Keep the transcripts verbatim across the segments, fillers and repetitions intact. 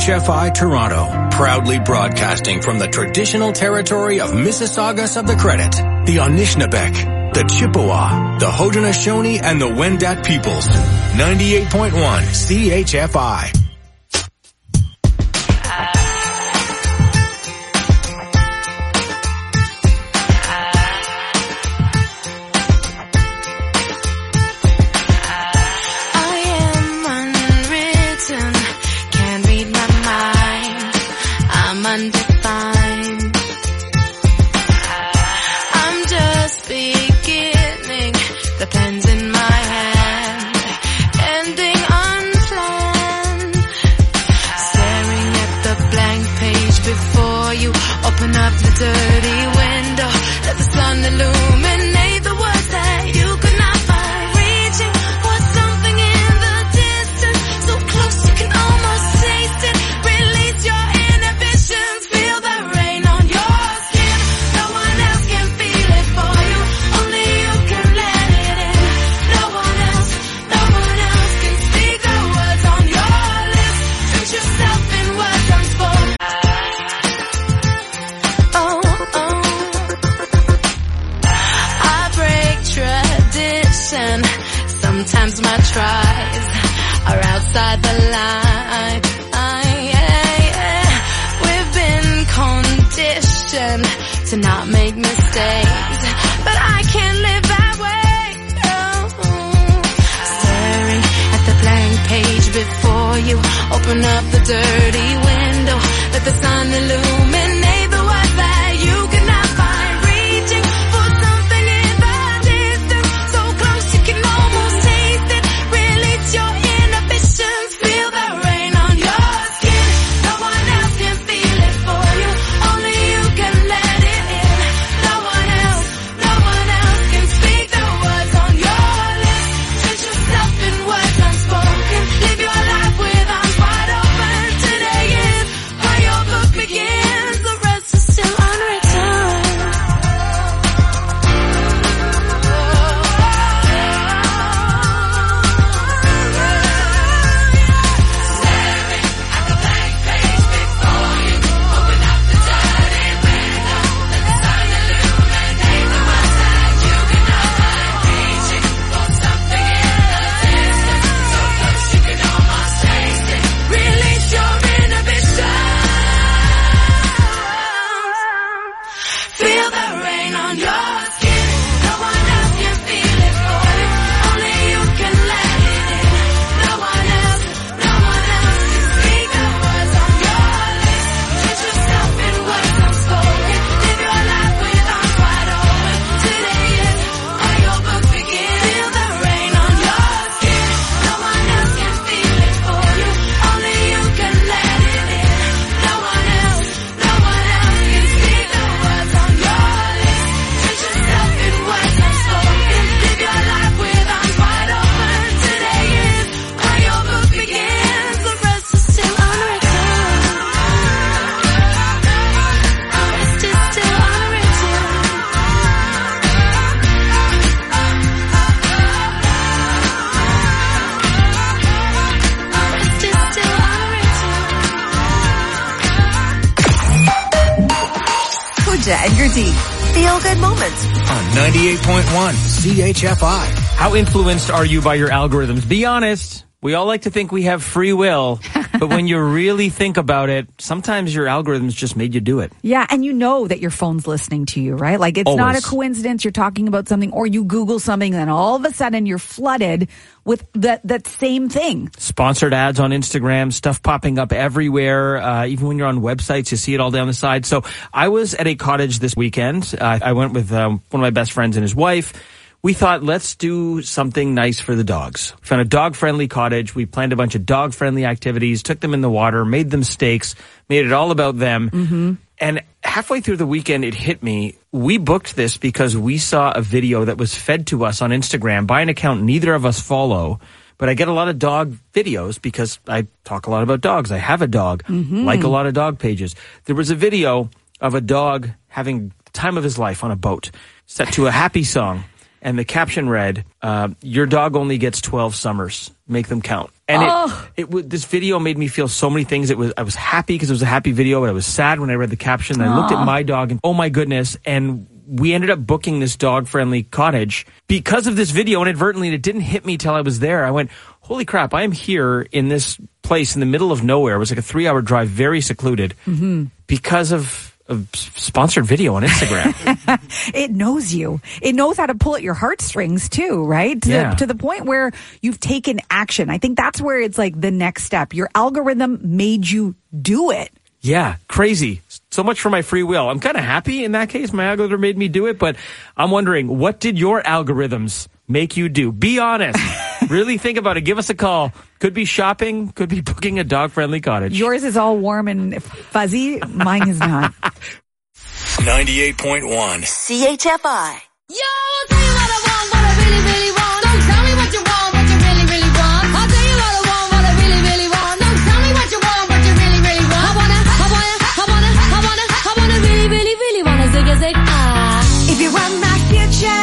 H F I Toronto, proudly broadcasting from the traditional territory of Mississaugas of the Credit, the Anishinaabe, the Chippewa, the Haudenosaunee, and the Wendat peoples. ninety-eight point one C H F I. And your deep feel-good moments on ninety-eight point one C H F I. How influenced are you by your algorithms? Be honest. We all like to think we have free will, but when you really think about it, sometimes your algorithms just made you do it. Yeah, and you know that your phone's listening to you, right? Like, it's Always. not a coincidence you're talking about something, or you Google something, and then all of a sudden you're flooded with that that same thing. Sponsored ads on Instagram, stuff popping up everywhere. Uh, even when you're on websites, you see it all down the side. So I was at a cottage this weekend. Uh, I went with um, one of my best friends and his wife. We thought, let's do something nice for the dogs. We found a dog-friendly cottage. We planned a bunch of dog-friendly activities, took them in the water, made them steaks, made it all about them. Mm-hmm. And halfway through the weekend, it hit me. We booked this because we saw a video that was fed to us on Instagram by an account neither of us follow. But I get a lot of dog videos because I talk a lot about dogs. I have a dog, mm-hmm. like a lot of dog pages. There was a video of a dog having the time of his life on a boat, set to a happy song. and the caption read, uh, your dog only gets twelve summers. Make them count. And oh. it, it w- this video made me feel so many things. It was I was happy because it was a happy video, but I was sad when I read the caption. And I looked at my dog and, oh my goodness, and we ended up booking this dog-friendly cottage because of this video inadvertently, and it didn't hit me till I was there. I went, holy crap, I am here in this place in the middle of nowhere. It was like a three-hour drive, very secluded, mm-hmm. because of a sponsored video on Instagram. It knows you. It knows how to pull at your heartstrings too, right? To, yeah. the, to the point where you've taken action. I think that's where it's like the next step. Your algorithm made you do it. Yeah, crazy. So much for my free will. I'm kind of happy in that case. My algorithm made me do it, but I'm wondering, what did your algorithms make you do? Be honest. Really think about it. Give us a call. Could be shopping, could be booking a dog-friendly cottage. Yours is all warm and fuzzy. Mine is not. ninety-eight point one C H F I. Yo, I'll tell you what I want, what I really, really want. Don't tell me what you want, what you really, really want. I'll tell you what I want, what I really, really want. Don't tell me what you want, what you really, really want. I wanna, I wanna, I wanna, I wanna, I wanna really, really, really wanna zig a zig ah. If you want my future,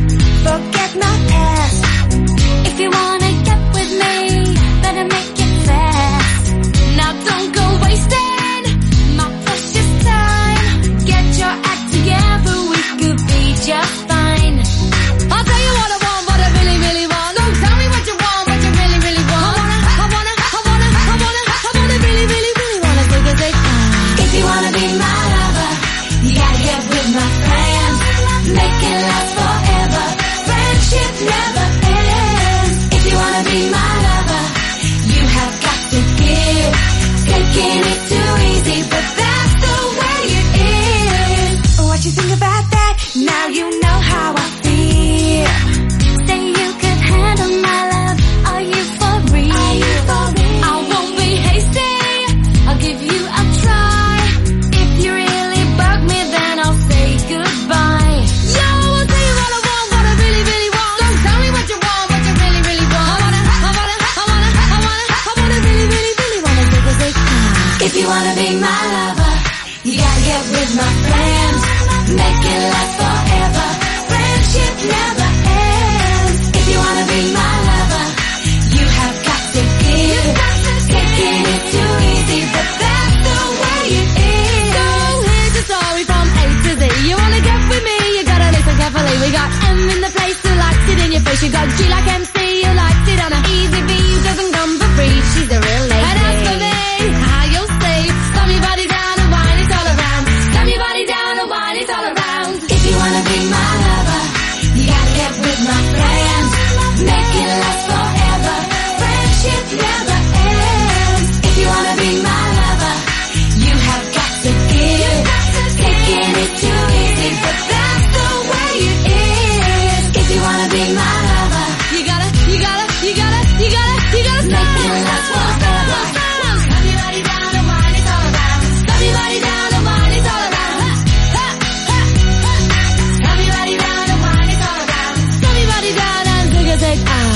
forget my past. If you wanna get with me, better make it fast. Now don't go wasting my precious time. Get your act together, we could be just fine. I'll tell you what I want, what I really, really want. Don't tell me what you want, what you really, really want. I wanna, I wanna, I wanna, I wanna, I wanna really, really, really wanna zig a zig ah. If you wanna be my lover, you gotta get with my friends. Make it last forever. Friendship never ends. If you wanna be my lover, you have got to give. Taking it too easy, but that's the way it is. What you think about that? Now you know how I feel. Say you could handle my love. Are you for real? Are you for real? I won't be hasty. I'll give you a try. If you really bug me, then I'll say goodbye. Yo, I'll tell you what I want, what I really, really want. Don't tell me what you want, what you really, really want. I wanna, I wanna, I wanna, I wanna, I wanna really, really, really wanna zig a zig ah. If you wanna be my lover, you gotta get with my friends. Make it last forever. Friendship never ends. If you wanna be my lover, you have got to give. Taking it too easy, but that's the way it is. So here's the story from A to Z. You wanna get with me, you gotta listen carefully. We got M in the place who likes it in your face. You got G like M C who likes it on a easy V who doesn't come for free. She's a real lady. And as for me, how you'll see, slam your body down and wine it all around. Slam your body down and wine it all around. If you wanna be my lover, you gotta get with my friends. Make it last forever. Friendship never ends. If you wanna be my lover, you have got to give. Taking it too easy, but that's the way it is. If you wanna be my lover, You gotta, you gotta, you gotta, you gotta, you gotta make stop. it last forever. Slam your body down and wine it all around. Slam your body down and wine it all around. Ha, ha, ha. Slam your body down and wine it all around. Slam your body down and zig a zig ah.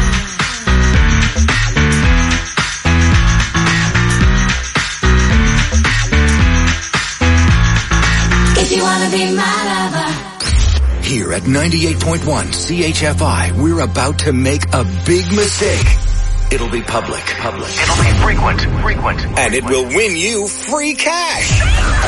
If you wanna be my lover. Here at ninety-eight point one C H F I, we're about to make a big mistake. It'll be public. Public. It'll be frequent. Frequent. And it will win you free cash.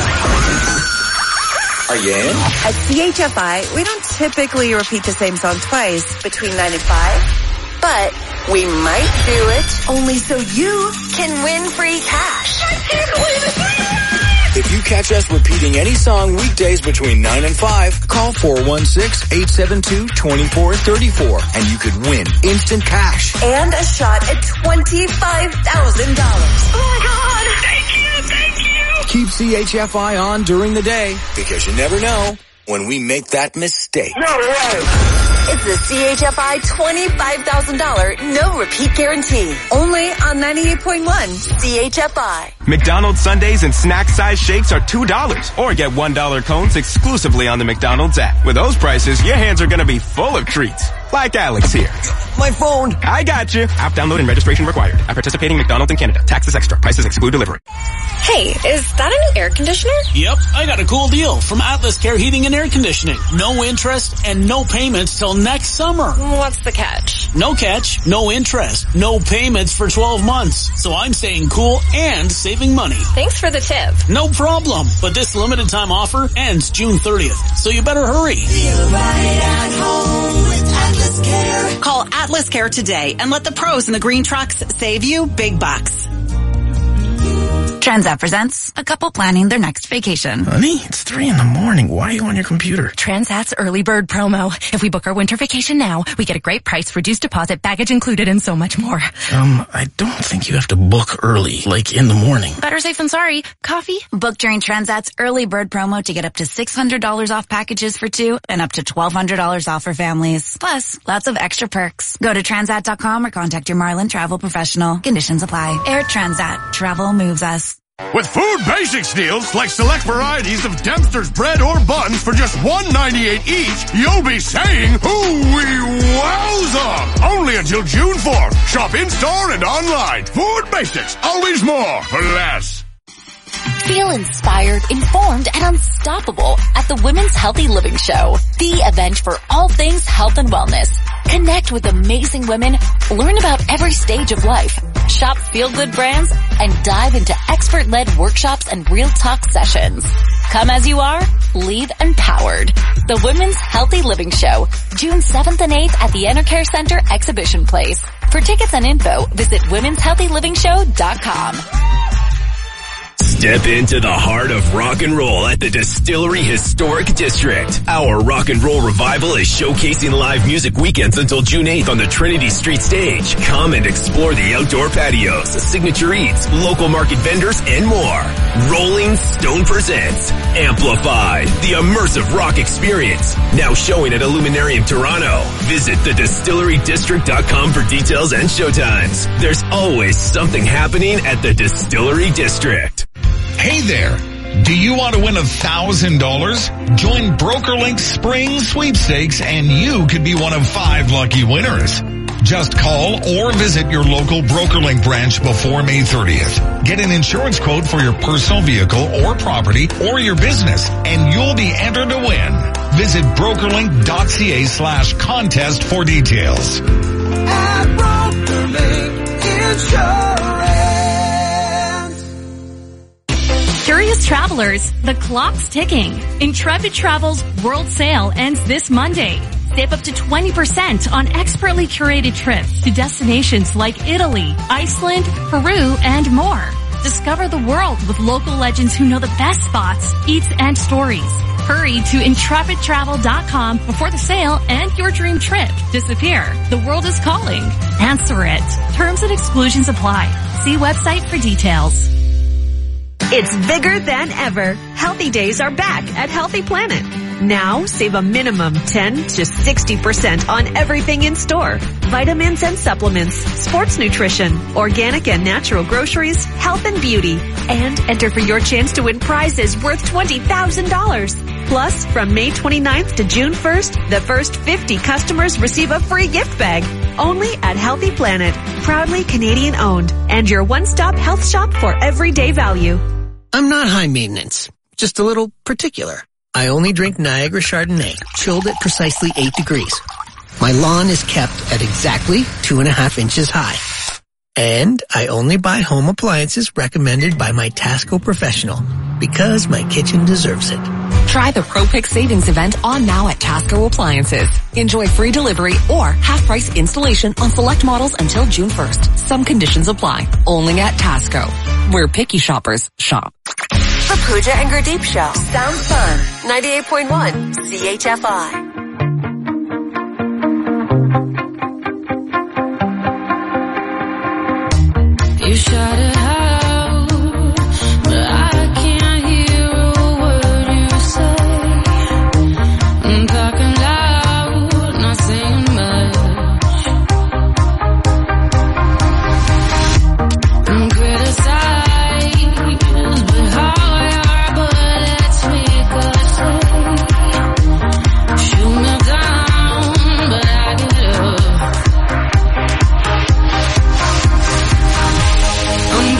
Are you in? At C H F I, we don't typically repeat the same song twice between nine and five, but we might do it only so you can win free cash. I can't believe it. If you catch us repeating any song weekdays between nine and five, call four one six, eight seven two, two four three four and you could win instant cash. And a shot at twenty-five thousand dollars. Oh my God! Thank you, thank you! Keep C H F I on during the day because you never know when we make that mistake. No way! It's the C H F I twenty-five thousand dollars no repeat guarantee. Only on ninety-eight point one C H F I. McDonald's sundaes and snack-size shakes are two dollars. Or get one dollar cones exclusively on the McDonald's app. With those prices, your hands are gonna be full of treats. Like Alex here. My phone! I got you. App download and registration required. At participating McDonald's in Canada. Taxes extra. Prices exclude delivery. Hey, is that a new air conditioner? Yep, I got a cool deal from Atlas Care Heating and Air Conditioning. No interest and no payments till next summer. What's the catch? No catch, no interest, no payments for twelve months. So I'm staying cool and saving money. Thanks for the tip. No problem. But this limited time offer ends June thirtieth, so you better hurry. Feel right at home with Atlas Care. Call Atlas Care today and let the pros in the green trucks save you big bucks. Transat presents a couple planning their next vacation. Honey, it's three in the morning. Why are you on your computer? Transat's early bird promo. If we book our winter vacation now, we get a great price, reduced deposit, baggage included, and so much more. Um, I don't think you have to book early, like in the morning. Better safe than sorry. Coffee? Book during Transat's early bird promo to get up to six hundred dollars off packages for two and up to twelve hundred dollars off for families. Plus, lots of extra perks. Go to transat dot com or contact your Marlin travel professional. Conditions apply. Air Transat. Travel moves us. With Food Basics deals, like select varieties of Dempster's bread or buns for just one ninety-eight each, you'll be saying, hoo-wee wowza! Only until June fourth. Shop in-store and online. Food Basics, always more for less. Feel inspired, informed, and unstoppable at the Women's Healthy Living Show, the event for all things health and wellness. Connect with amazing women, learn about every stage of life, shop feel-good brands, and dive into expert-led workshops and real talk sessions. Come as you are, leave empowered. The Women's Healthy Living Show, June seventh and eighth at the Enercare Center Exhibition Place. For tickets and info, visit womens healthy living show dot com. Step into the heart of rock and roll at the Distillery Historic District. Our rock and roll revival is showcasing live music weekends until June eighth on the Trinity Street stage. Come and explore the outdoor patios, signature eats, local market vendors, and more. Rolling Stone presents Amplify, the immersive rock experience. Now showing at Illuminarium Toronto. Visit the distillery district dot com for details and showtimes. There's always something happening at the Distillery District. Hey there. Do you want to win a thousand dollars? Join BrokerLink Spring Sweepstakes and you could be one of five lucky winners. Just call or visit your local BrokerLink branch before May thirtieth. Get an insurance quote for your personal vehicle or property or your business and you'll be entered to win. Visit brokerlink.ca slash contest for details. At BrokerLink Insurance. Curious travelers, the clock's ticking. Intrepid Travel's World Sale ends this Monday. Save up to twenty percent on expertly curated trips to destinations like Italy, Iceland, Peru, and more. Discover the world with local legends who know the best spots, eats, and stories. Hurry to intrepid travel dot com before the sale and your dream trip disappear. The world is calling. Answer it. Terms and exclusions apply. See website for details. It's bigger than ever. Healthy Days are back at Healthy Planet. Now, save a minimum ten to sixty percent on everything in store. Vitamins and supplements, sports nutrition, organic and natural groceries, health and beauty. And enter for your chance to win prizes worth twenty thousand dollars. Plus, from May twenty-ninth to June first, the first fifty customers receive a free gift bag. Only at Healthy Planet. Proudly Canadian owned. And your one-stop health shop for everyday value. I'm not high maintenance, just a little particular. I only drink Niagara Chardonnay, chilled at precisely eight degrees. My lawn is kept at exactly two and a half inches high. And I only buy home appliances recommended by my Tasco professional, because my kitchen deserves it. Try the ProPick Savings event on now at Tasco Appliances. Enjoy free delivery or half-price installation on select models until June first. Some conditions apply. Only at Tasco, where picky shoppers shop. The Pooja and Gurdeep Show. Sounds fun. ninety-eight point one C H F I. You shut it out, but I can't hear a word you say. I'm talking loud, not saying much. I'm criticized, but how your bullets make us say. Shoot me down, but I get up. I'm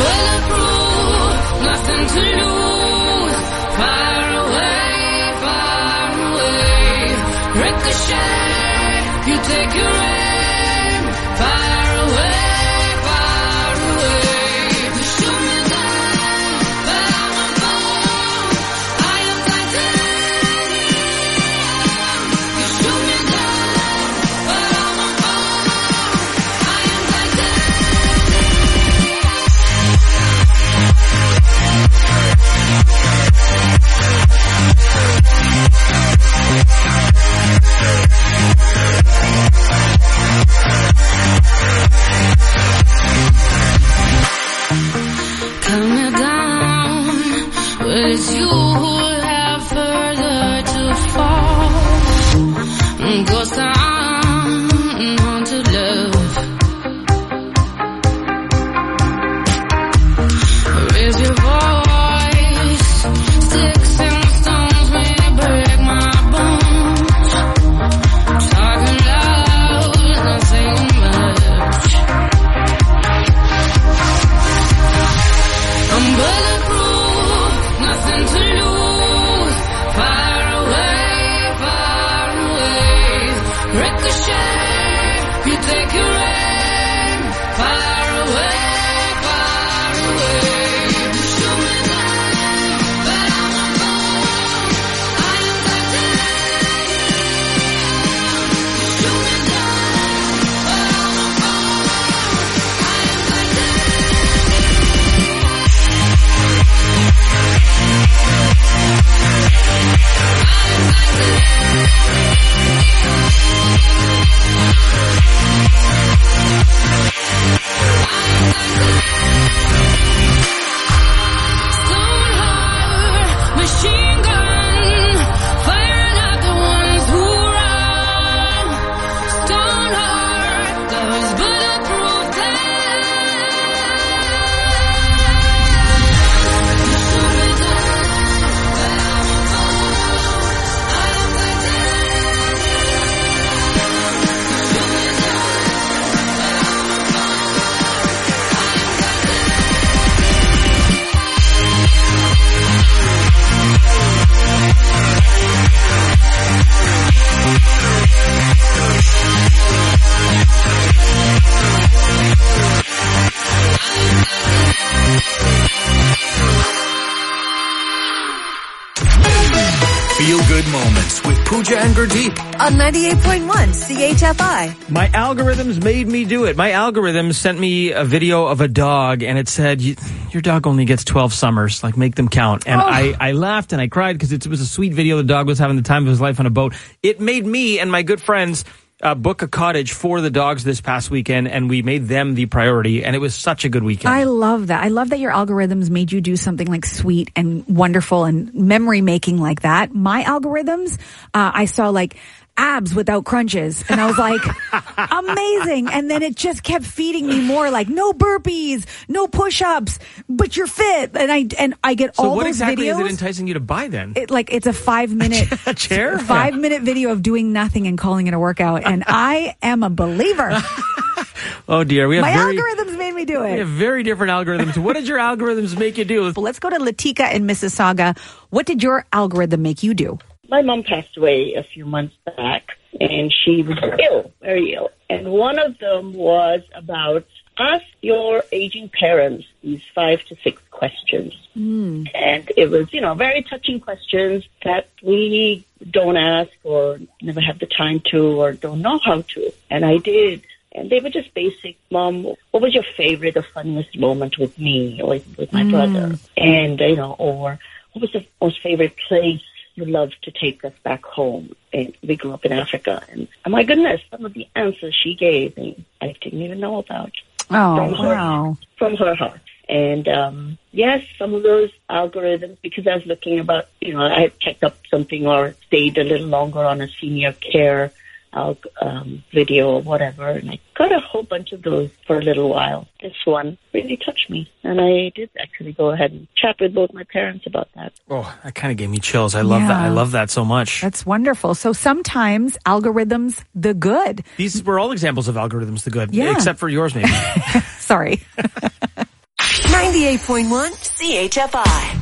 Feel-good moments with Pooja and Gurdeep on ninety-eight point one C H F I. My algorithms made me do it. My algorithms sent me a video of a dog, and it said, your dog only gets twelve summers. Like, make them count. And oh. I, I laughed and I cried because it was a sweet video. The dog was having the time of his life on a boat. It made me and my good friends Uh, book a cottage for the dogs this past weekend, and we made them the priority, and it was such a good weekend. I love that. I love that your algorithms made you do something like sweet and wonderful and memory making like that. My algorithms, uh, I saw like abs without crunches, and I was like, amazing. And then it just kept feeding me more like no burpees, no push-ups, but you're fit. And I and I get so all what those exactly videos. Is it enticing you to buy then? It, like it's a five minute a chair, five minute video of doing nothing and calling it a workout, and I am a believer. Oh dear, we have my very, algorithms made me do it. We have very different algorithms. What did your algorithms make you do? Let's go to Latika in Mississauga. What did your algorithm make you do? My mom passed away a few months back, and she was ill, very ill. And one of them was about ask your aging parents these five to six questions. Mm. And it was, you know, very touching questions that we don't ask or never have the time to or don't know how to. And I did. And they were just basic, Mom, what was your favorite or funniest moment with me or with, with my mm. brother? And, you know, or what was the most favorite place you loved to take us back home? And we grew up in Africa. And oh my goodness, some of the answers she gave me, I didn't even know about. Oh, from her, wow. From her heart. And, um, yes, some of those algorithms, because I was looking about, you know, I had checked up something or stayed a little longer on a senior care um, video or whatever, and I got a whole bunch of those for a little while. This one really touched me, and I did actually go ahead and chat with both my parents about that. Oh, that kind of gave me chills. I love yeah. that. I love that so much. That's wonderful. So sometimes algorithms, the good. These were all examples of algorithms, the good, yeah. except for yours, maybe. Sorry. ninety-eight point one C H F I.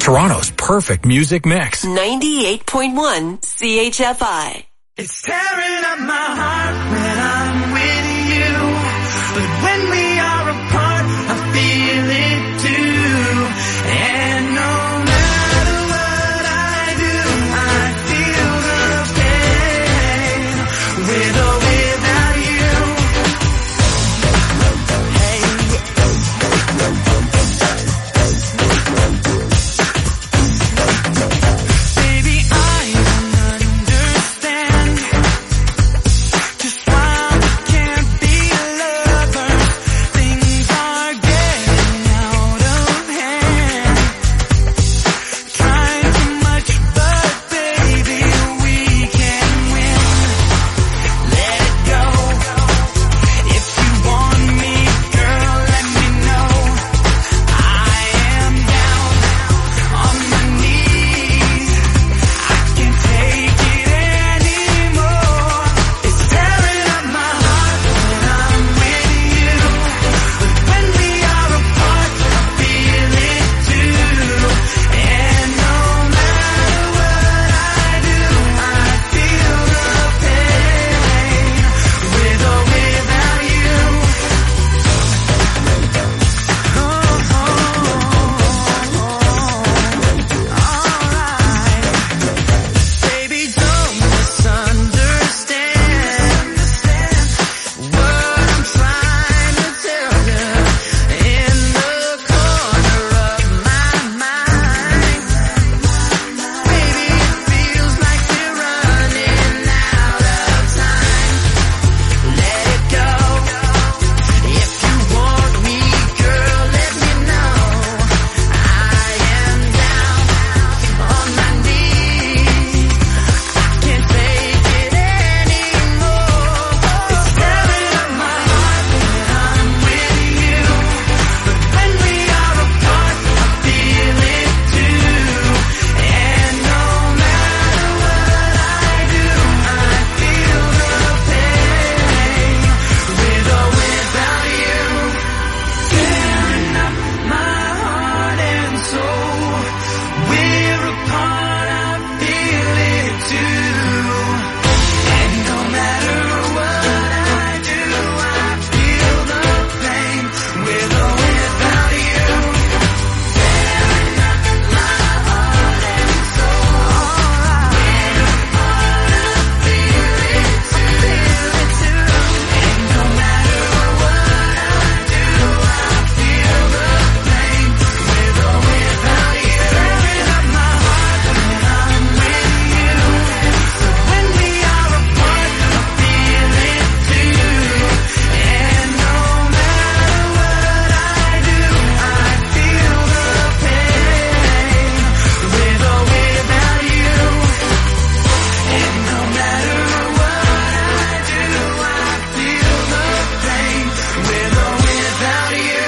Toronto's perfect music mix. ninety-eight point one C H F I. It's tearing up my heart when I'm with you, but when we are apart, I feel it too. And no matter what I do, I feel the pain with or without you. Baby, I don't understand just why we can't be lovers. Things are getting out of hand. Trying too much, but baby, we can win. Let it go. If you want me, girl, let me know. I am down on my knees. I can't take it anymore. It's tearing up my heart when I'm with you, but when we are apart, I feel it too. And no matter what I do, I feel the pain with or without you. Oh, oh, alright. Baby, don't misunderstand what I'm trying to tell you. In the corner of my mind, baby, it feels like we're running out of time. Let it go. If you want me, girl, let me know. I am down on my knees. I can't take it anymore. It's tearing up my heart when I'm with you, but when we are apart, I feel it too. And no matter what I do, I feel the pain with or without you. Tearing up my heart and soul. We're apart, I feel it too. And no matter what I do, I feel the pain with or without you. Tearing up my heart and soul. We're apart, I feel it too. And no matter what I do, I feel the pain with or without you. Tearing up my heart when I'm with you, but when we are apart, I feel it too. And no matter what I do, I feel the pain with or without you. And no matter what I do, I feel the pain with or without you.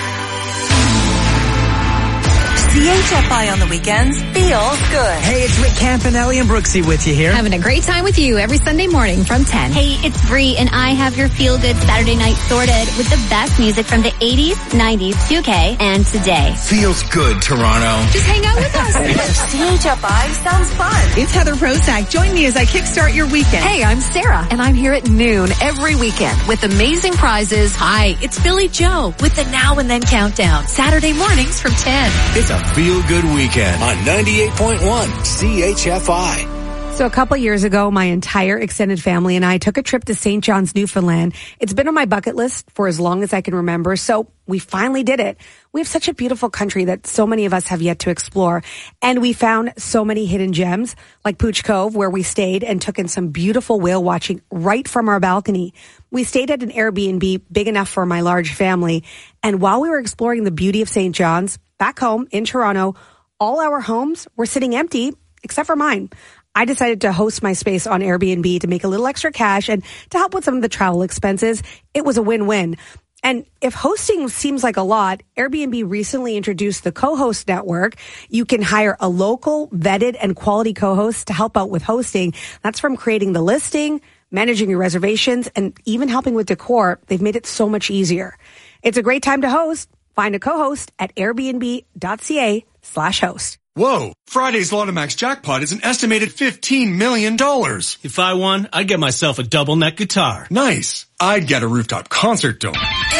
C H F I on the weekends feels good. Hey, it's Rick Campanelli and Brooksy with you here. Having a great time with you every Sunday morning from ten. Hey, it's Bree, and I have your feel-good Saturday night sorted with the best music from the eighties, nineties, two K, and today. Feels good, Toronto. Just hang out with us. C H F I sounds fun. It's Heather Prozac. Join me as I kickstart your weekend. Hey, I'm Sarah, and I'm here at noon every weekend with amazing prizes. Hi, it's Billy Joe with the Now and Then Countdown. Saturday mornings from ten. It's a feel-good weekend on ninety-eight point one C H F I. So a couple years ago, my entire extended family and I took a trip to Saint John's, Newfoundland. It's been on my bucket list for as long as I can remember, so we finally did it. We have such a beautiful country that so many of us have yet to explore, and we found so many hidden gems, like Pooch Cove, where we stayed and took in some beautiful whale watching right from our balcony. We stayed at an Airbnb big enough for my large family, and while we were exploring the beauty of Saint John's, back home in Toronto, all our homes were sitting empty, except for mine. I decided to host my space on Airbnb to make a little extra cash and to help with some of the travel expenses. It was a win-win. And if hosting seems like a lot, Airbnb recently introduced the co-host network. You can hire a local, vetted, and quality co-host to help out with hosting. That's from creating the listing, managing your reservations, and even helping with decor. They've made it so much easier. It's a great time to host. Find a co-host at airbnb.ca slash host. Whoa, Friday's Lotomax jackpot is an estimated fifteen million dollars. If I won, I'd get myself a double neck guitar. Nice. I'd get a rooftop concert dome.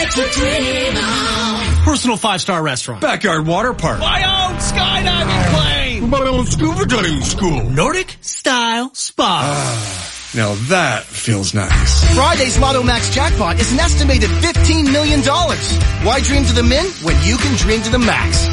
Personal five-star restaurant. Backyard water park. My own skydiving plane. My own scuba diving school. Nordic style spa. Ah, now that feels nice. Friday's Lotomax jackpot is an estimated fifteen million dollars. Why dream to the min when you can dream to the max?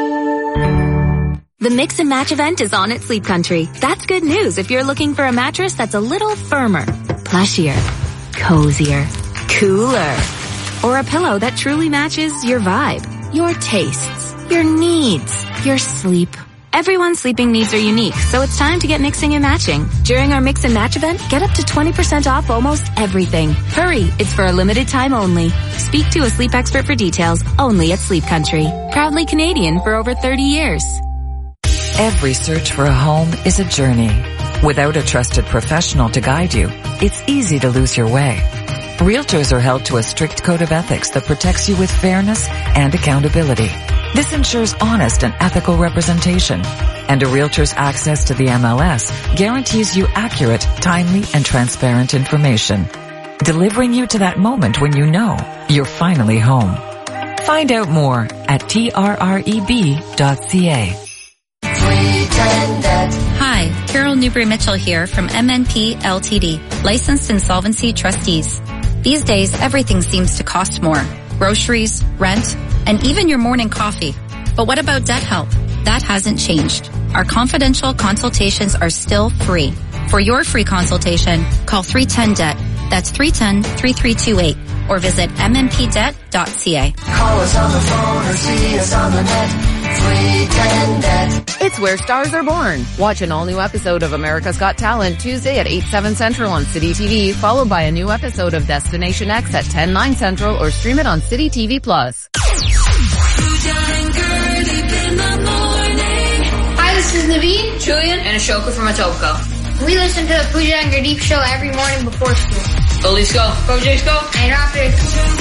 The Mix and Match event is on at Sleep Country. That's good news if you're looking for a mattress that's a little firmer, plushier, cozier, cooler, or a pillow that truly matches your vibe, your tastes, your needs, your sleep. Everyone's sleeping needs are unique, so it's time to get mixing and matching. During our Mix and Match event, get up to twenty percent off almost everything. Hurry, it's for a limited time only. Speak to a sleep expert for details only at Sleep Country. Proudly Canadian for over thirty years. Every search for a home is a journey. Without a trusted professional to guide you, it's easy to lose your way. Realtors are held to a strict code of ethics that protects you with fairness and accountability. This ensures honest and ethical representation. And a realtor's access to the M L S guarantees you accurate, timely, and transparent information, delivering you to that moment when you know you're finally home. Find out more at T R R E B dot C A. Hi, Carol Newbury-Mitchell here from M N P L T D, licensed insolvency trustees. These days, everything seems to cost more. Groceries, rent, and even your morning coffee. But what about debt help? That hasn't changed. Our confidential consultations are still free. For your free consultation, call three one zero D E B T. That's three one zero, three three two eight. Or visit M N P debt dot C A. Call us on the phone or see us on the net. three one zero D E B T. It's where stars are born. Watch an all-new episode of America's Got Talent Tuesday at eight, seven Central on City T V, followed by a new episode of Destination X at ten, nine Central, or stream it on City T V Plus. Hi, this is Naveen, Julian, and Ashoka from Etobicoke. We listen to the Pooja and Gurdeep show every morning before school. Go Leafs go. Go Jays go. And Raptors.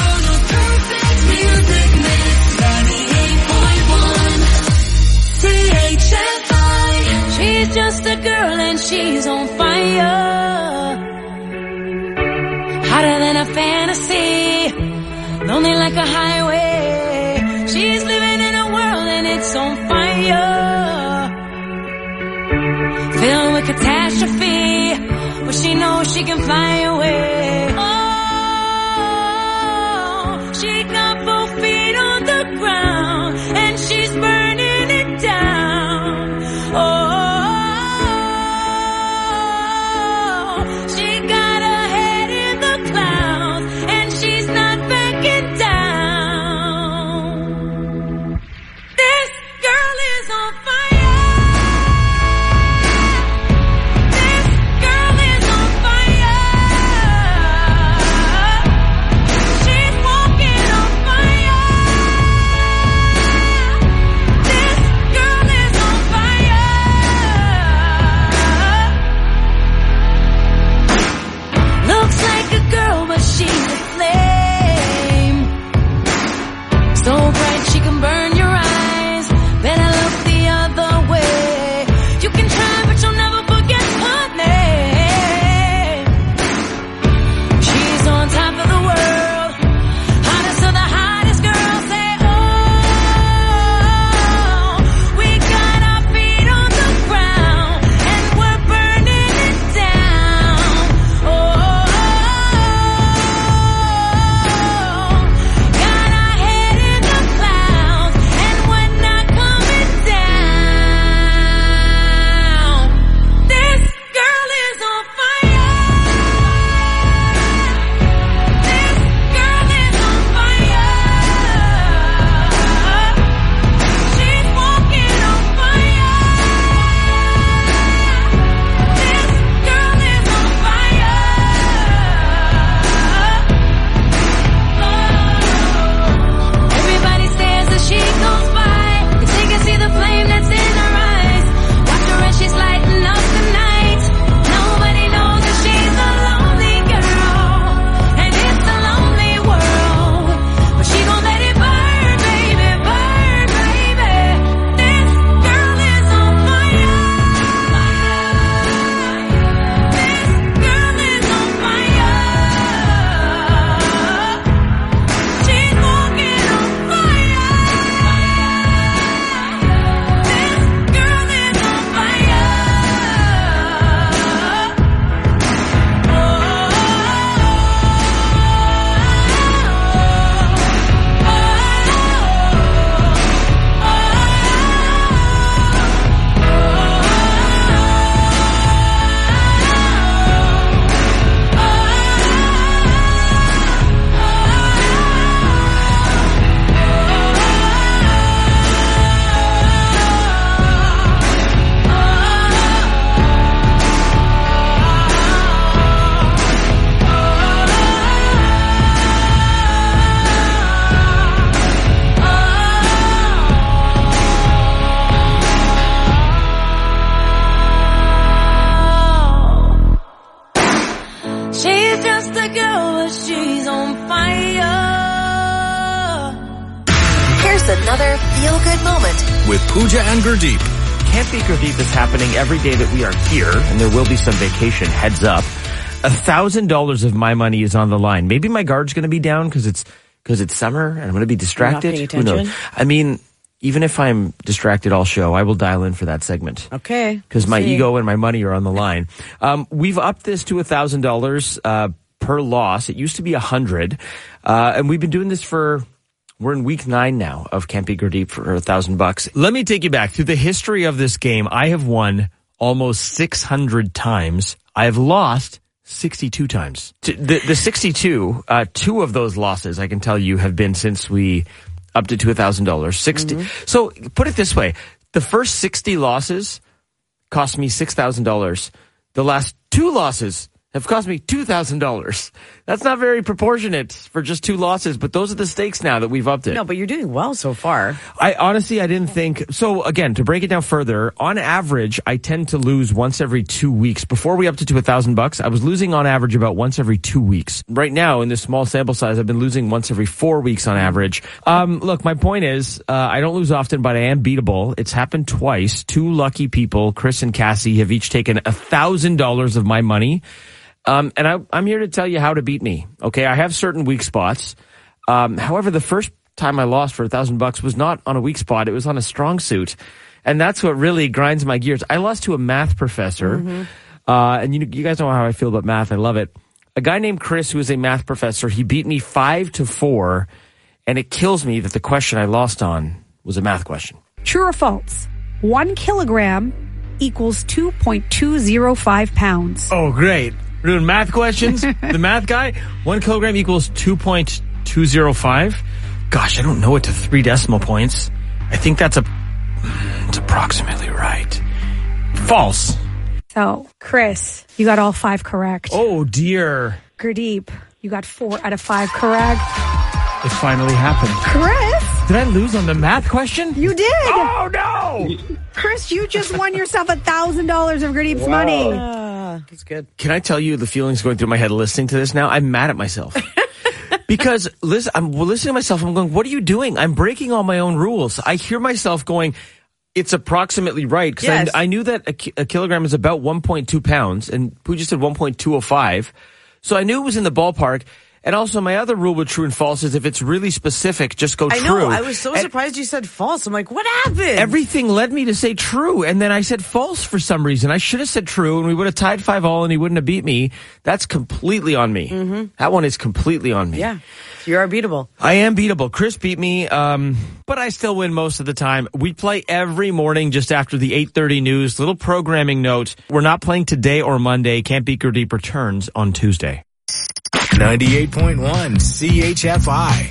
She's just a girl and she's on fire. Hotter than a fantasy. Lonely like a highway. She's living in a world and it's on fire. Filled with catastrophe. But she knows she can fly away. Oh, she got both feet on the ground and she's burning it down. Oh. Fire! with Pooja and Gurdeep. Can't Beat Gurdeep is happening every day that we are here, and there will be some vacation, heads up. A thousand dollars of my money is on the line. Maybe my guard's going to be down because it's because it's summer and I'm going to be distracted. You're not paying attention? Who knows? I mean, even if I'm distracted all show, I will dial in for that segment. Okay. Because my See. ego and my money are on the line. Um, we've upped this to a thousand dollars uh per loss. It used to be a hundred, uh, and we've been doing this for. We're in week nine now of Can't Beat Gurdeep for a thousand bucks. Let me take you back through the history of this game. I have won almost six hundred times. I have lost sixty-two times. The, the sixty-two, uh, two of those losses, I can tell you, have been since we upped it to a thousand dollars. Sixty. Mm-hmm. So put it this way: the first sixty losses cost me six thousand dollars. The last two losses have cost me two thousand dollars. That's not very proportionate for just two losses, but those are the stakes now that we've upped it. No, but you're doing well so far. I honestly, I didn't think. So again, to break it down further, on average, I tend to lose once every two weeks. Before we upped it to a thousand bucks, I was losing on average about once every two weeks. Right now, in this small sample size, I've been losing once every four weeks on average. Um, look, my point is, uh, I don't lose often, but I am beatable. It's happened twice. Two lucky people, Chris and Cassie, have each taken a thousand dollars of my money. Um, and I, I'm here to tell you how to beat me. Okay, I have certain weak spots. Um, however, the first time I lost for a thousand bucks was not on a weak spot; it was on a strong suit, and that's what really grinds my gears. I lost to a math professor, mm-hmm. uh, and you, you guys know how I feel about math. I love it. A guy named Chris, who is a math professor, he beat me five to four, and it kills me that the question I lost on was a math question. True or false? One kilogram equals two point two zero five pounds. Oh, great. We're doing math questions. The math guy, one kilogram equals two point two zero five. Gosh, I don't know it to three decimal points. I think that's a, it's approximately right. False. So, Chris, you got all five correct. Oh, dear. Gurdeep, you got four out of five correct. It finally happened. Chris? Did I lose on the math question? You did. Oh, no. Chris, you just won yourself a thousand dollars of Gurdeep's wow. money. Uh, that's good. Can I tell you the feelings going through my head listening to this now? I'm mad at myself. Because listen, I'm listening to myself. I'm going, what are you doing? I'm breaking all my own rules. I hear myself going, it's approximately right. Because yes. I, I knew that a, ki- a kilogram is about one point two pounds. And Pooja said one point two oh five. So I knew it was in the ballpark. And also, my other rule with true and false is if it's really specific, just go I true. I know. I was so and surprised you said false. I'm like, what happened? Everything led me to say true, and then I said false for some reason. I should have said true, and we would have tied five all, and he wouldn't have beat me. That's completely on me. Mm-hmm. That one is completely on me. Yeah. You are beatable. I am beatable. Chris beat me, um, but I still win most of the time. We play every morning just after the eight thirty news. Little programming note. We're not playing today or Monday. Can't Beat Gurdeep returns on Tuesday. ninety-eight point one C H F I.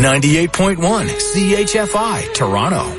ninety-eight point one C H F I, Toronto.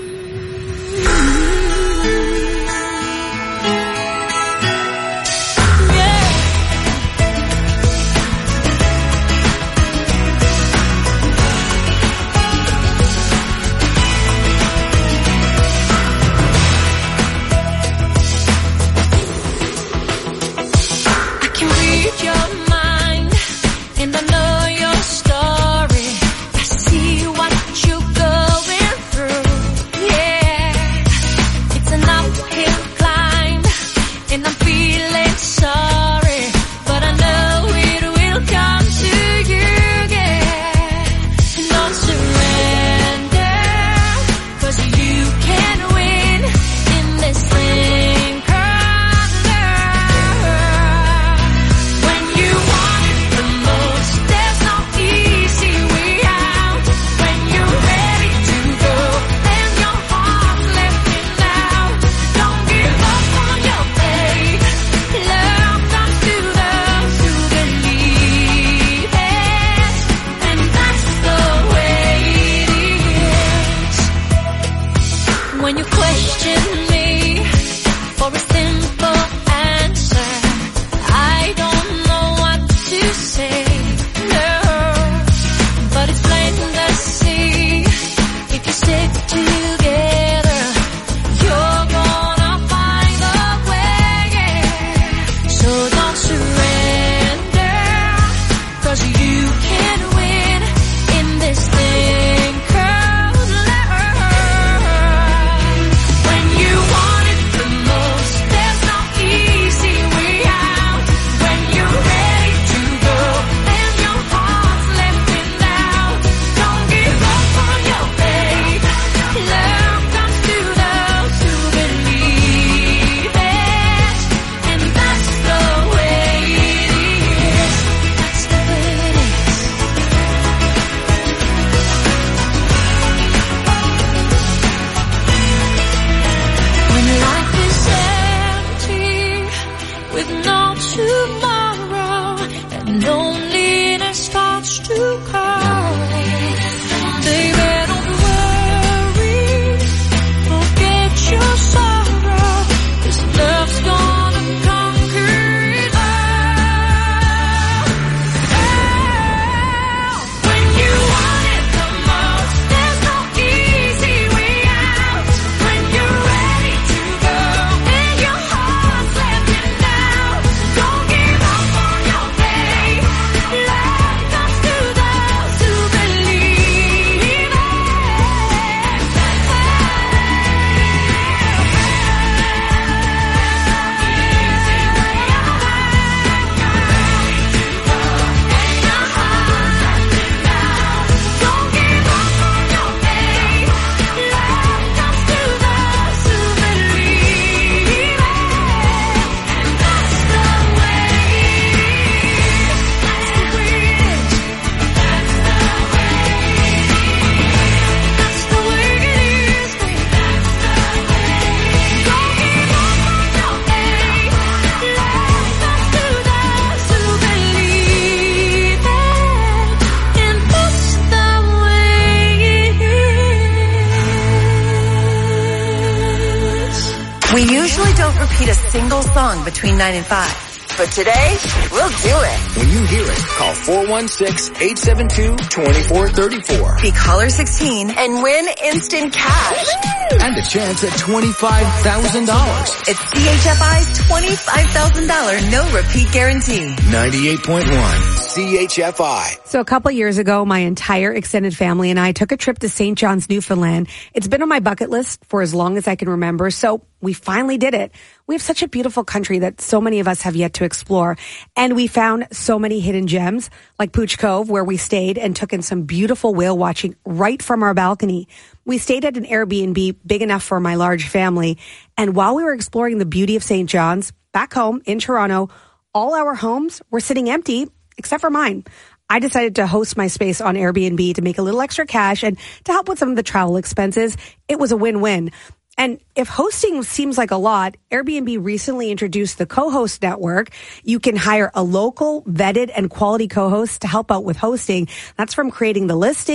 We usually don't repeat a single song between nine and five. But today, we'll do it. When you hear it, call four one six, eight seven two, two four three four. Be caller sixteen and win instant cash. And a chance at twenty-five thousand dollars. It's C H F I's twenty-five thousand dollars no repeat guarantee. ninety-eight point one C H F I. So a couple years ago, my entire extended family and I took a trip to Saint John's, Newfoundland. It's been on my bucket list for as long as I can remember, so we finally did it. We have such a beautiful country that so many of us have yet to explore. And we found so many hidden gems, like Pooch Cove, where we stayed and took in some beautiful whale watching right from our balcony. We stayed at an Airbnb big enough for my large family. And while we were exploring the beauty of Saint John's, back home in Toronto, all our homes were sitting empty, except for mine. I decided to host my space on Airbnb to make a little extra cash and to help with some of the travel expenses. It was a win-win. And if hosting seems like a lot, Airbnb recently introduced the co-host network. You can hire a local, vetted, and quality co-host to help out with hosting. That's from creating the listing,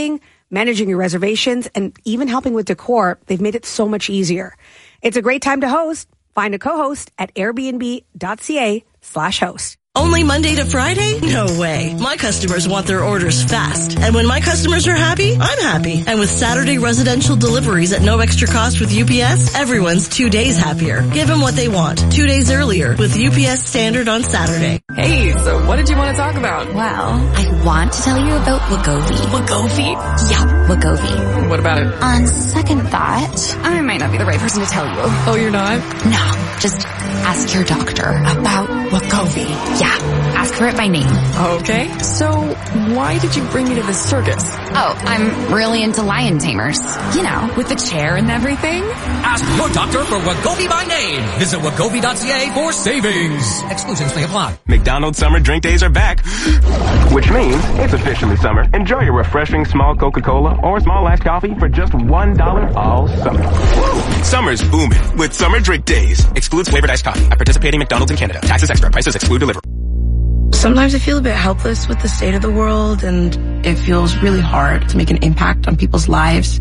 managing your reservations, and even helping with decor. They've made it so much easier. It's a great time to host. Find a co-host at airbnb.ca slash host. Only Monday to Friday? No way. My customers want their orders fast. And when my customers are happy, I'm happy. And with Saturday residential deliveries at no extra cost with U P S, everyone's two days happier. Give them what they want. Two days earlier with U P S Standard on Saturday. Hey, so what did you want to talk about? Well, I want to tell you about Wegovy. Wegovy? Yeah, Wegovy. What about it? On second thought, I might not be the right person to tell you. Oh, you're not? No, just ask your doctor about Wegovy. Yeah, ask her it by name. Okay, so why did you bring me to this circus? Oh, I'm really into lion tamers. You know, with the chair and everything. Ask your doctor for Wegovy by name. Visit Wegovy dot C A for savings. Exclusions may apply. McDonald's summer drink days are back, which means it's officially summer. Enjoy your refreshing small Coca-Cola or small iced coffee for just one dollar all summer. Woo! Summer's booming with summer drink days. Excludes flavored iced coffee at participating McDonald's in Canada. Taxes extra. Prices exclude delivery. Sometimes I feel a bit helpless with the state of the world, and it feels really hard to make an impact on people's lives.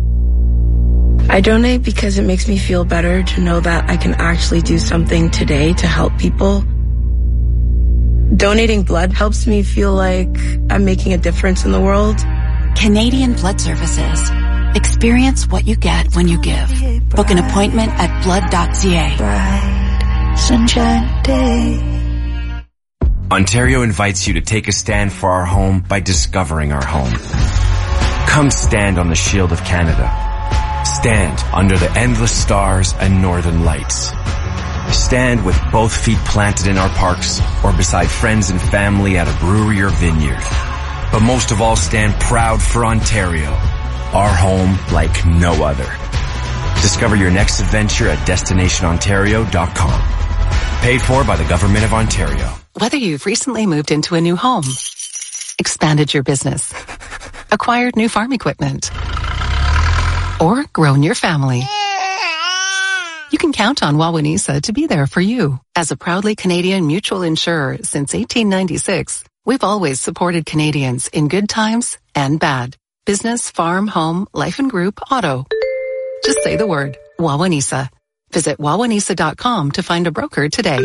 I donate because it makes me feel better to know that I can actually do something today to help people. Donating blood helps me feel like I'm making a difference in the world. Canadian Blood Services. Experience what you get when you give. Book an appointment at blood dot C A. Bright, sunshine day. Ontario invites you to take a stand for our home by discovering our home. Come stand on the shield of Canada. Stand under the endless stars and northern lights. Stand with both feet planted in our parks or beside friends and family at a brewery or vineyard. But most of all, stand proud for Ontario, our home like no other. Discover your next adventure at destination ontario dot com. Paid for by the Government of Ontario. Whether you've recently moved into a new home, expanded your business, acquired new farm equipment, or grown your family, you can count on Wawanesa to be there for you. As a proudly Canadian mutual insurer since eighteen ninety-six, we've always supported Canadians in good times and bad. Business, farm, home, life and group, auto. Just say the word, Wawanesa. Visit wawanesa dot com to find a broker today.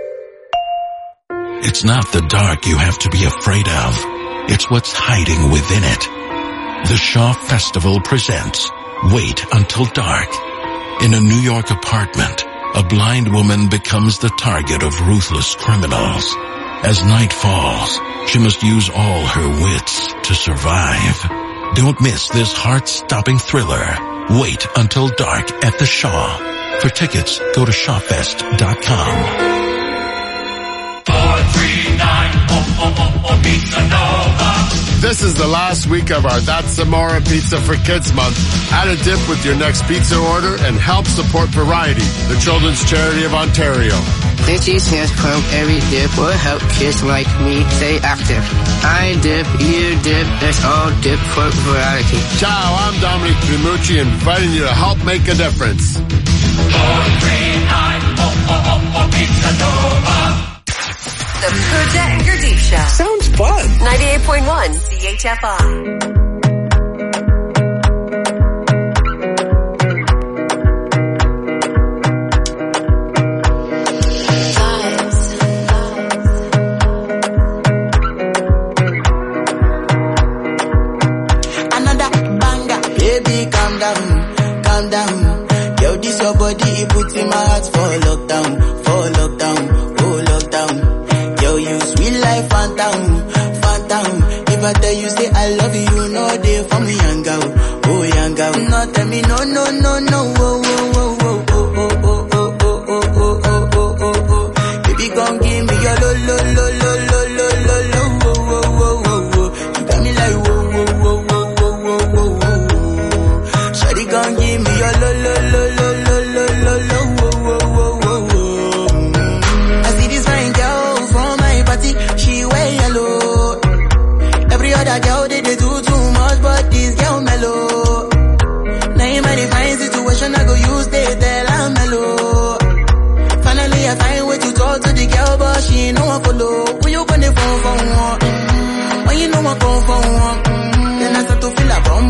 It's not the dark you have to be afraid of. It's what's hiding within it. The Shaw Festival presents Wait Until Dark. In a New York apartment, a blind woman becomes the target of ruthless criminals. As night falls, she must use all her wits to survive. Don't miss this heart-stopping thriller. Wait Until Dark at the Shaw. For tickets, go to shaw fest dot com. four three nine, oh, oh, oh, oh, Pizza Nova. This is the last week of our That's Amore Pizza for Kids month. Add a dip with your next pizza order and help support Variety, the children's charity of Ontario. Itchy Snacks Club every dip will help kids like me stay active. I dip, you dip, let's all dip for variety. Ciao, I'm Dominic Trimucci, inviting you to help make a difference. four three nine, oh, oh, oh, oh, Pizza Nova. The Pooja and Gurdeep Show. Sounds fun. ninety-eight point one C H F I. Calm down, yo, this your body, it puts in my heart for lockdown, for lockdown, oh lockdown. Yo, you sweet life, phantom, phantom. If I tell you say I love you, no day for me, young girl, oh young girl. No tell me no, no, no, no, oh, oh, oh, oh, oh, oh, oh, oh, oh, oh, oh, oh, oh, oh. Baby, gon' give me your lo, lo, lo, lo, lo, lo, lo, lo, oh, oh, oh, oh, oh. You got me like whoa, whoa, whoa, whoa, whoa, whoa, whoa. Shawty gon' give me your lo, lo, lo, lo, lo, lo, lo, lo, oh, oh, oh, oh, oh. I see this fine girl from my party, she wear yellow. Every other girl they, they do too much, but this girl mellow. Now in my divine situation, I go use they tell I'm mellow. Finally I find way to talk to the girl, but she ain't no one follow. When you gonna phone for one? Mm-hmm. When you know I come for one? Mm-hmm. Then I start to feel a bum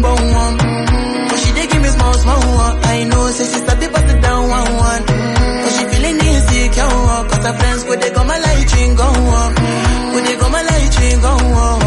I know, say she start to pass it down one one. Cause she feeling insecure, cause her friends would they come my light ring go on. Would they come my light ring go on.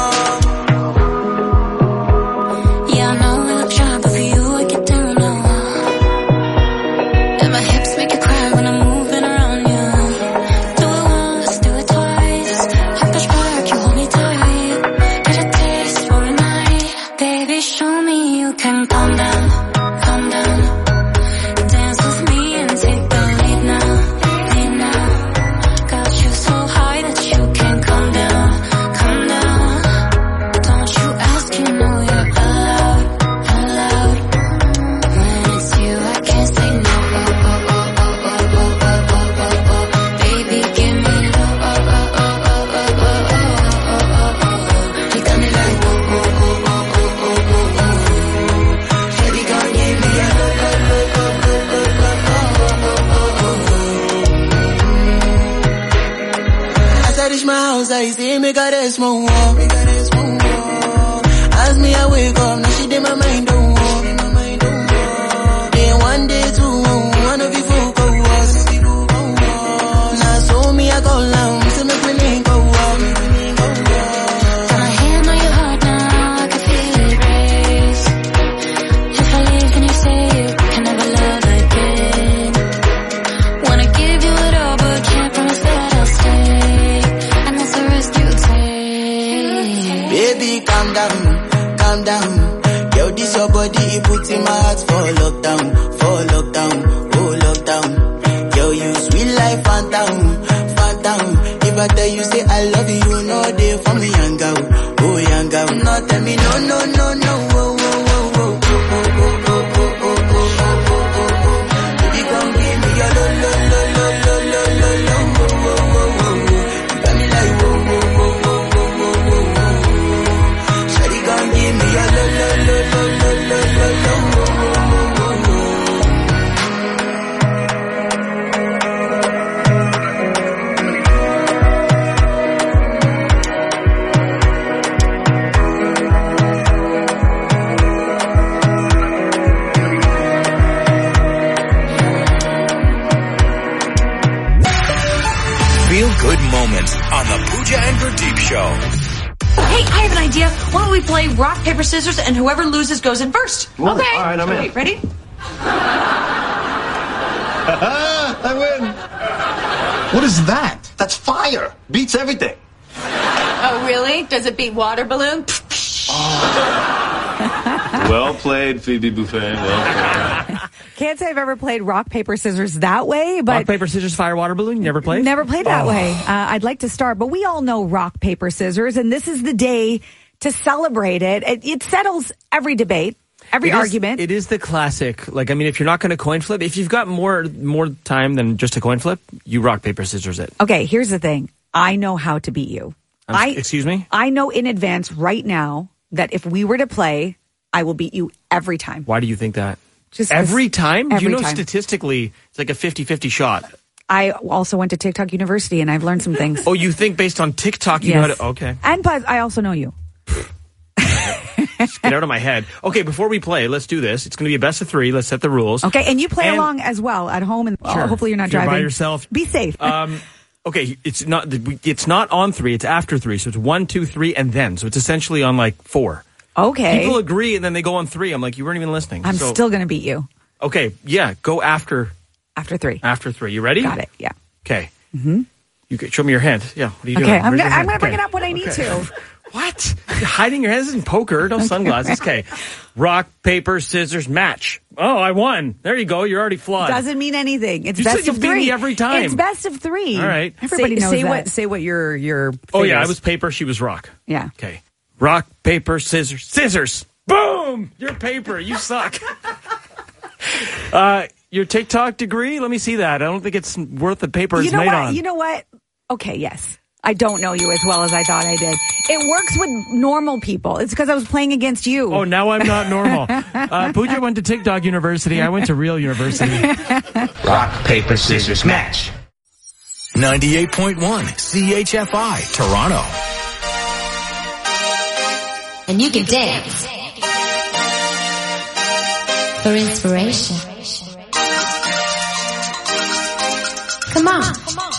Yeah, I know I look shy, but for you I get down low. And my hips make you cry when I'm moving around you. Do it once, do it twice. I push back, you hold me tight. Get a taste for a night. Baby, show me you can calm down, calm down. Dance with me and take the lead now, lead now. Got you so high that you can't come down, come down. Don't you ask, you know you're allowed, allowed. When it's you, I can't say no. Oh, oh, oh, oh, oh, oh, oh, oh, oh, oh. Baby, give me low. Oh, oh, oh, oh, oh, oh, oh, oh, oh, oh. You got me like oh, oh, oh, oh, oh, oh, oh, oh. Shawty gon' give me a low, low, low, low, low, low, low, oh, oh, oh, oh. As I reach my house, I see me got a small wall. As me I wake up, now she did my mind don't walk. Then one day two, one of you folk go was. Now so me I go long, see me feeling go walk. Got my hand on your heart now, I can feel it race. If I leave, then you say you can never love again. Wanna give you it all, but can't promise that I'll stay. And that's the risk you take. Baby, calm down, calm down. Yo, this your body, it puts in my heart for lockdown, for lockdown, oh lockdown. Yo, you sweet life, phantom, phantom. If I tell you, say I love you, you know they for me, young girl, oh young girl. No, tell me, no, no, no, no, oh, oh, oh, oh, oh, oh, oh, oh, oh, oh, oh, oh, oh, oh. Baby, come give me your lo, lo, lo, lo, lo, lo, lo, lo, oh, oh, oh, oh, oh. You got me like, oh, oh, oh, oh, oh, oh, oh, oh. Shawty gon' give me your lo, lo, lo, lo, lo, lo, lo, lo, oh, oh, oh, oh, oh. Feel good moments on the Pooja and Gurdeep Show. Hey, I have an idea. Why don't we play rock, paper, scissors, and whoever loses goes in first? Ooh, okay. all right, I'm in. Okay, ready? I win. What is that? That's fire. Beats everything. Oh, really? Does it beat water balloon? Well played, Phoebe Buffet. Well played. Can't say I've ever played rock, paper, scissors that way, but Rock, paper, scissors, fire, water balloon. You never played? never played that Oh. way. Uh, I'd like to start, but we all know rock, paper, scissors, and this is the day to celebrate it. It, it settles every debate, every It is- argument. It is the classic. Like, I mean, if you're not going to coin flip, if you've got more more time than just a coin flip, you rock, paper, scissors it. Okay, here's the thing. I know how to beat you. I'm- I excuse me? I know in advance right now that if we were to play, I will beat you every time. Why do you think that? Just 'cause- every time? every you know, time. statistically, it's like a fifty-fifty shot. I also went to TikTok University and I've learned some things. Oh, you think based on TikTok, you Yes. know how to... Okay. And plus, I also know you. Just get out of my head. Okay, before we play, let's do this. It's going to be a best of three. Let's set the rules. Okay, and you play And- along as well at home, and Sure. hopefully you're not If you're driving by yourself. Be safe. Um, okay, it's not it's not on three. It's after three. So it's one, two, three, and then. So it's essentially on like four. Okay. People agree, and then they go on three. I'm like, you weren't even listening. I'm So- still going to beat you Okay, yeah, go after after three. after three. You ready? Got it. Yeah. Okay. Mm-hmm. You can, show me your hand. Yeah. What are you doing? Okay, I'm Where's gonna, your I'm hand? going to bring Okay. it up when I need Okay. to. What? You're hiding your hands in poker. No sunglasses. Okay. Rock, paper, scissors, match. Oh, I won. There you go. You're already flawed. Doesn't mean anything. It's You best said you of beat three me every time. It's best of three. All right. Everybody say, knows say that. what say what your your Oh, thing yeah. I is. was paper. She was rock. Yeah. Okay. Rock, paper, scissors. Scissors. Boom. You're paper. You suck. uh, your TikTok degree? Let me see that. I don't think it's worth the paper You it's know made what? on. You know what? Okay, yes. I don't know you as well as I thought I did. It works with normal people. It's because I was playing against you. Oh, now I'm not normal. uh, Pooja went to TikTok University. I went to real university. Rock, paper, scissors, match. ninety-eight point one C H F I, Toronto. And you can dance. for inspiration. Come on.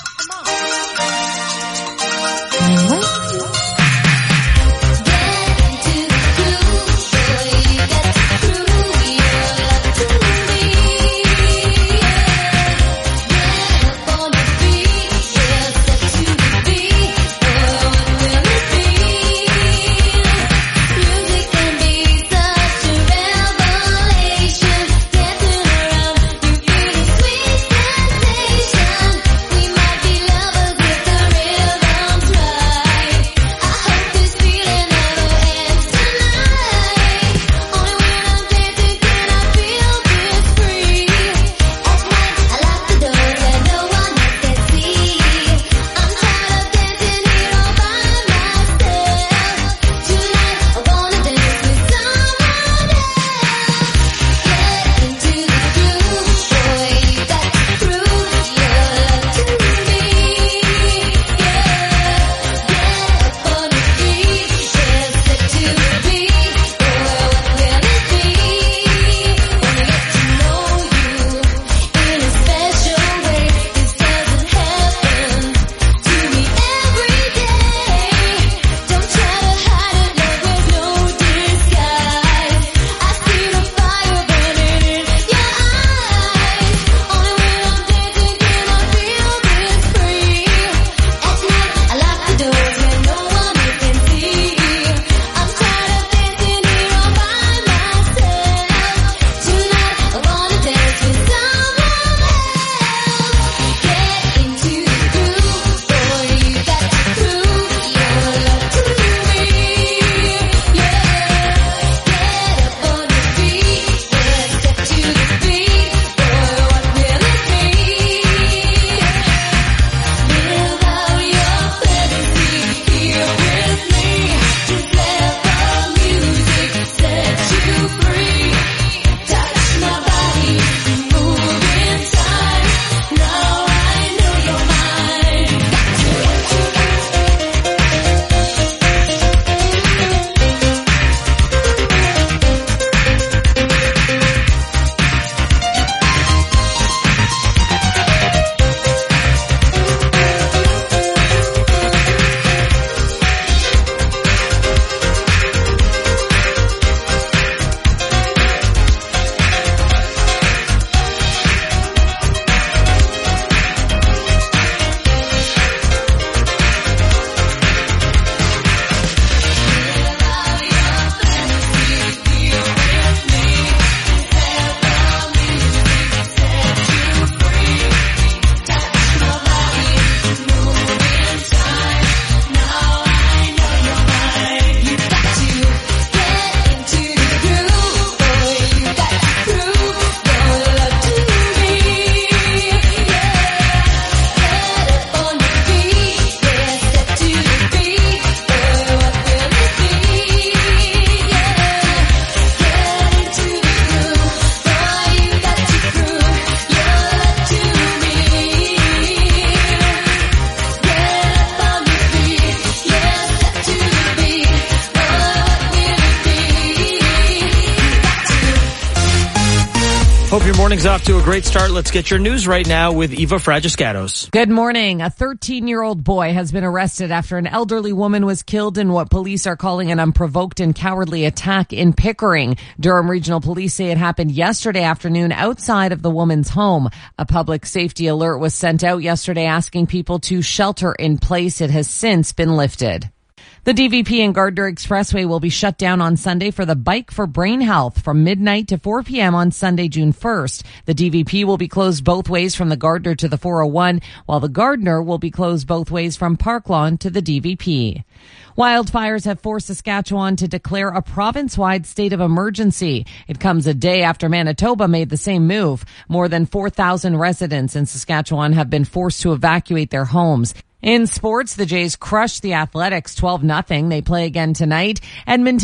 Hope your morning's off to a great start. Let's get your news right now with Eva Fragiscatos. Good morning. A thirteen-year-old boy has been arrested after an elderly woman was killed in what police are calling an unprovoked and cowardly attack in Pickering. Durham Regional Police say it happened yesterday afternoon outside of the woman's home. A public safety alert was sent out yesterday asking people to shelter in place. It has since been lifted. The D V P and Gardner Expressway will be shut down on Sunday for the Bike for Brain Health from midnight to four p.m. on Sunday, June first. The D V P will be closed both ways from the Gardner to the four oh one, while the Gardner will be closed both ways from Park Lawn to the D V P. Wildfires have forced Saskatchewan to declare a province-wide state of emergency. It comes a day after Manitoba made the same move. More than four thousand residents in Saskatchewan have been forced to evacuate their homes. In sports, the Jays crushed the Athletics twelve nothing. They play again tonight. Edmonton